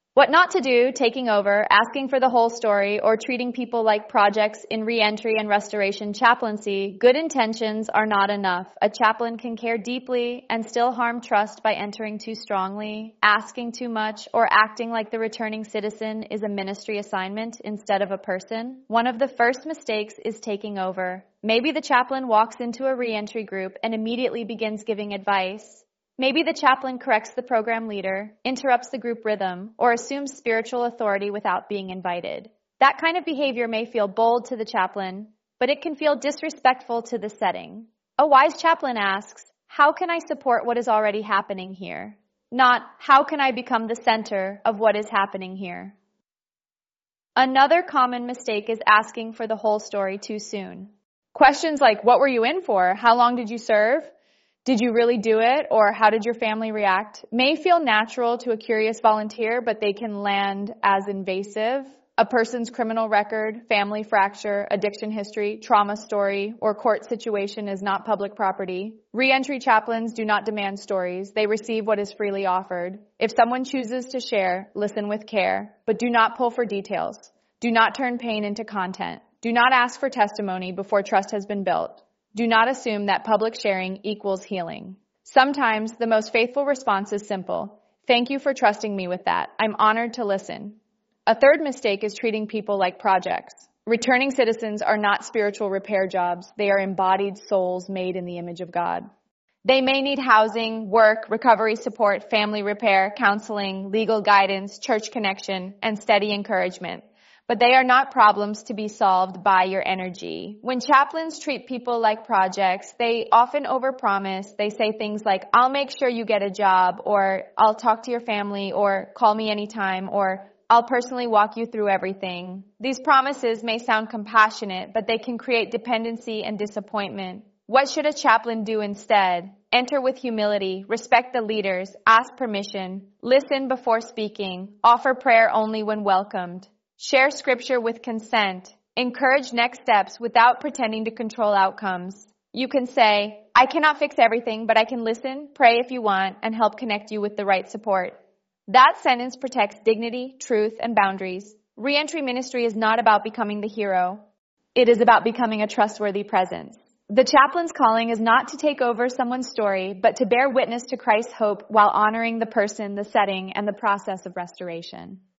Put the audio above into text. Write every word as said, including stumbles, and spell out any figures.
What not to do, taking over, asking for the whole story, or treating people like projects in reentry and restoration chaplaincy, good intentions are not enough. A chaplain can care deeply and still harm trust by entering too strongly. Asking too much or acting like the returning citizen is a ministry assignment instead of a person. One of the first mistakes is taking over. Maybe the chaplain walks into a reentry group and immediately begins giving advice. Maybe the chaplain corrects the program leader, interrupts the group rhythm, or assumes spiritual authority without being invited. That kind of behavior may feel bold to the chaplain, but it can feel disrespectful to the setting. A wise chaplain asks, how can I support what is already happening here? Not, how can I become the center of what is happening here? Another common mistake is asking for the whole story too soon. Questions like, what were you in for? How long did you serve? Did you really do it? Or how did your family react? May feel natural to a curious volunteer, but they can land as invasive. A person's criminal record, family fracture, addiction history, trauma story, or court situation is not public property. Reentry chaplains do not demand stories. They receive what is freely offered. If someone chooses to share, listen with care, but do not pull for details. Do not turn pain into content. Do not ask for testimony before trust has been built. Do not assume that public sharing equals healing. Sometimes the most faithful response is simple. Thank you for trusting me with that. I'm honored to listen. A third mistake is treating people like projects. Returning citizens are not spiritual repair jobs. They are embodied souls made in the image of God. They may need housing, work, recovery support, family repair, counseling, legal guidance, church connection, and steady encouragement. But they are not problems to be solved by your energy. When chaplains treat people like projects, they often overpromise. They say things like, I'll make sure you get a job, or I'll talk to your family, or call me anytime, or I'll personally walk you through everything. These promises may sound compassionate, but they can create dependency and disappointment. What should a chaplain do instead? Enter with humility, respect the leaders, ask permission, listen before speaking, offer prayer only when welcomed. Share scripture with consent. Encourage next steps without pretending to control outcomes. You can say, I cannot fix everything, but I can listen, pray if you want, and help connect you with the right support. That sentence protects dignity, truth, and boundaries. Reentry ministry is not about becoming the hero. It is about becoming a trustworthy presence. The chaplain's calling is not to take over someone's story, but to bear witness to Christ's hope while honoring the person, the setting, and the process of restoration.